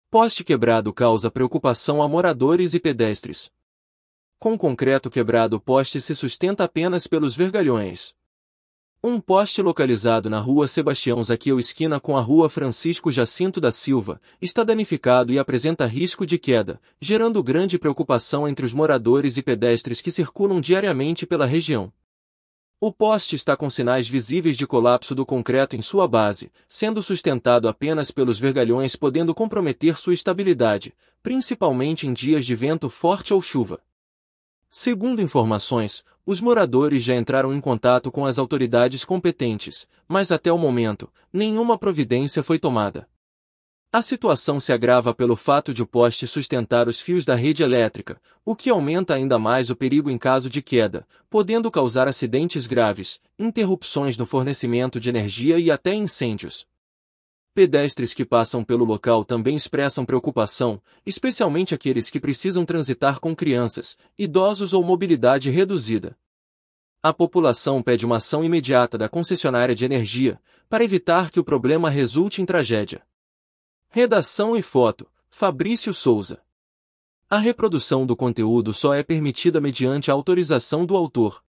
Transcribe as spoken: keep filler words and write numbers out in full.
Poste quebrado causa preocupação a moradores e pedestres. Com concreto quebrado, o poste se sustenta apenas pelos vergalhões. Um poste localizado na rua Sebastião Zaqueu, esquina com a rua Francisco Jacinto da Silva, está danificado e apresenta risco de queda, gerando grande preocupação entre os moradores e pedestres que circulam diariamente pela região. O poste está com sinais visíveis de colapso do concreto em sua base, sendo sustentado apenas pelos vergalhões, podendo comprometer sua estabilidade, principalmente em dias de vento forte ou chuva. Segundo informações, os moradores já entraram em contato com as autoridades competentes, mas até o momento, nenhuma providência foi tomada. A situação se agrava pelo fato de o poste sustentar os fios da rede elétrica, o que aumenta ainda mais o perigo em caso de queda, podendo causar acidentes graves, interrupções no fornecimento de energia e até incêndios. Pedestres que passam pelo local também expressam preocupação, especialmente aqueles que precisam transitar com crianças, idosos ou mobilidade reduzida. A população pede uma ação imediata da concessionária de energia, para evitar que o problema resulte em tragédia. Redação e foto: Fabrício Souza. A reprodução do conteúdo só é permitida mediante a autorização do autor.